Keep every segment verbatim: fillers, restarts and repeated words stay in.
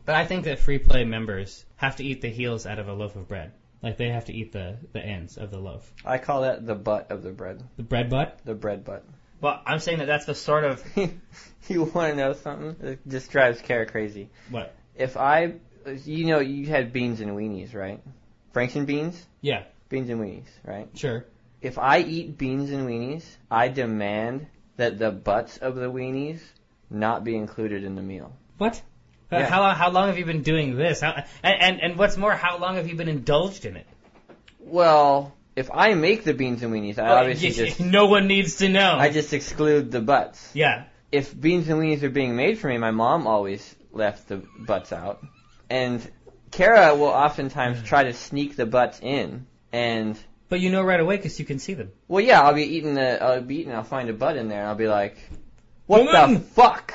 But I think that free play members have to eat the heels out of a loaf of bread. Like, they have to eat the, the ends of the loaf. I call that the butt of the bread. The bread butt? The bread butt. Well, I'm saying that that's the sort of... You want to know something? It just drives Kara crazy. What? If I... You know, you had beans and weenies, right? Franks and beans? Yeah. Beans and weenies, right? Sure. If I eat beans and weenies, I demand that the butts of the weenies not be included in the meal. What? Yeah. How long? How long have you been doing this? How, and, and and what's more, how long have you been indulged in it? Well, if I make the beans and weenies, I Oh, obviously y- just no one needs to know. I just exclude the butts. Yeah. If beans and weenies are being made for me, my mom always left the butts out, and Kara will oftentimes try to sneak the butts in, and. But you know right away because you can see them. Well, yeah, I'll be eating the I'll be eating. I'll find a butt in there, and I'll be like, "What Woman! the fuck?"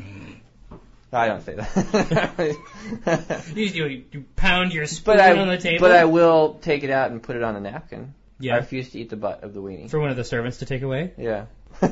No, I don't say that. you, you, you pound your spoon but I, on the table. But I will take it out and put it on a napkin. Yeah. I refuse to eat the butt of the weenie. For one of the servants to take away? Yeah.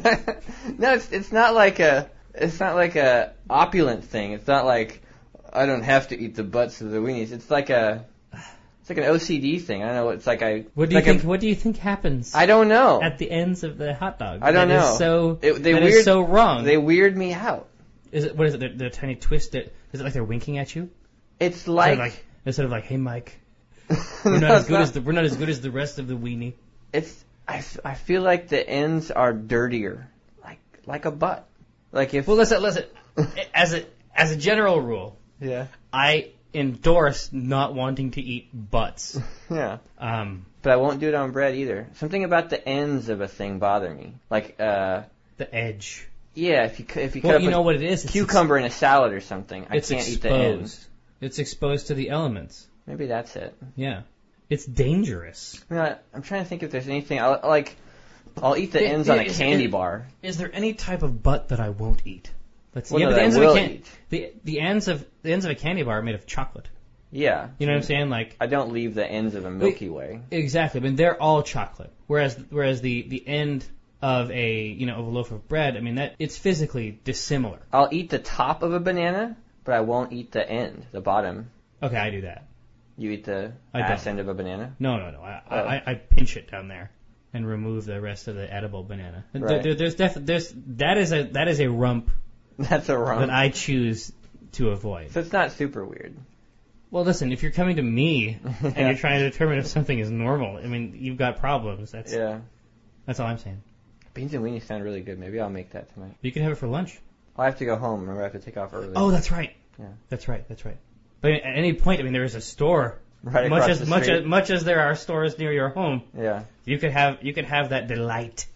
No, it's it's not like a it's not like a opulent thing. It's not like I don't have to eat the butts of the weenies. It's like a it's like an O C D thing. I don't know. It's like I. What do you like think? A, what do you think happens? I don't know. At the ends of the hot dog. I don't that know. Is so it, they that weird, is so wrong. They weird me out. Is it? What is it? The, the tiny twist. That, is it like they're winking at you? It's like, instead of like, instead of like, hey Mike, we're not no, as good not. as the we're not as good as the rest of the weenie. It's I, f- I feel like the ends are dirtier, like like a butt. Like if Well, listen, listen. as a as a general rule, yeah I endorse not wanting to eat butts. yeah. Um, But I won't do it on bread either. Something about the ends of a thing bother me. Like uh the edge. yeah, if you cu- if you cut Well, up you a know what it is. It's cucumber in a salad or something, I It's can't exposed. eat the ends. It's exposed to the elements. Maybe that's it. Yeah, it's dangerous. You know, I'm trying to think if there's anything I'll, like. I'll eat the ends on a Is- candy is- bar. Is there any type of butt that I won't eat? Let's see. Well, yeah, no, but the that ends I will of a can- eat. the the ends of the ends of a candy bar are made of chocolate. Yeah. You know what I'm saying? Like I don't leave the ends of a Milky Way. exactly. I mean, they're all chocolate. Whereas whereas the, the end of a you know of a loaf of bread, I mean that it's physically dissimilar. I'll eat the top of a banana, but I won't eat the end, the bottom. Okay, I do that. You eat the I ass don't. end of a banana? No, no, no. I, Oh. I, I pinch it down there and remove the rest of the edible banana. Right. There, there, there's def- there's that is a that is a rump That's a rump. that I choose to avoid. So it's not super weird. Well, listen, if you're coming to me and Yeah. you're trying to determine if something is normal, I mean, you've got problems. That's Yeah. that's all I'm saying. Beans and weenies sound really good. Maybe I'll make that tonight. You can have it for lunch. I have to go home. Remember, I have to take off early. Oh, that's right. Yeah. That's right. That's right. But at any point, I mean, there is a store. Right much across as the much street. as much as there are stores near your home, Yeah. you could have you could have that delight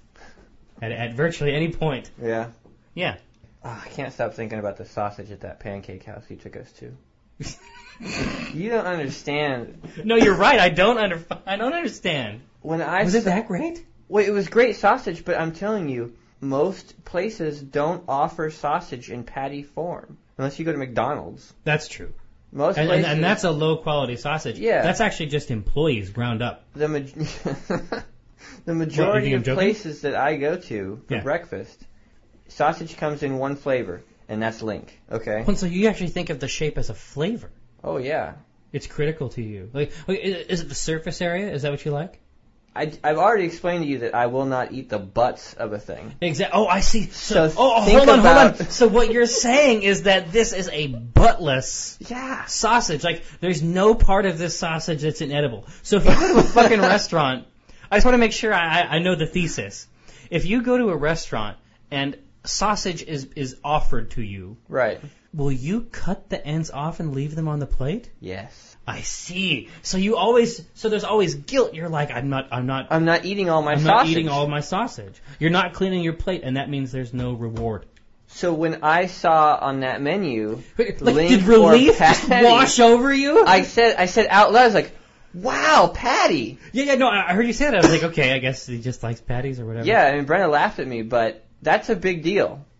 at at virtually any point. Yeah. Yeah. Oh, I can't stop thinking about the sausage at that pancake house you took us to. You don't understand. No, you're right. I don't under I don't understand. When I Was it saw- that great? Well, it was great sausage, but I'm telling you, most places don't offer sausage in patty form unless you go to McDonald's. That's true. Most And, places, and, and that's a low quality sausage. Yeah. That's actually just employees ground up. the ma- the majority think I'm of joking? places that I go to for Yeah. breakfast, sausage comes in one flavor, and that's Link. Okay. Well, so you actually think of the shape as a flavor. Oh yeah. It's critical to you. Like, like, i- is it the surface area? Is that what you like? I, I've already explained to you that I will not eat the butts of a thing. Exactly. Oh, I see. So, So oh, oh, think hold on, about- hold on. So what you're saying is that this is a buttless Yeah. sausage. Like, there's no part of this sausage that's inedible. So if you go to a fucking restaurant, I just want to make sure I, I know the thesis. If you go to a restaurant and sausage is, is offered to you, Right. will you cut the ends off and leave them on the plate? Yes. I see. So you always, so there's always guilt. You're like, I'm not, I'm not, I'm not eating all my I'm sausage. not eating all of my sausage. You're not cleaning your plate, and that means there's no reward. So when I saw on that menu, Like, Link did relief or just patty, wash over you? I said, I said out loud, I was like, "Wow, patty!" yeah, yeah, no, I I heard you say that. I was like, okay, I guess he just likes patties or whatever. Yeah, I mean, Brenna laughed at me, but that's a big deal.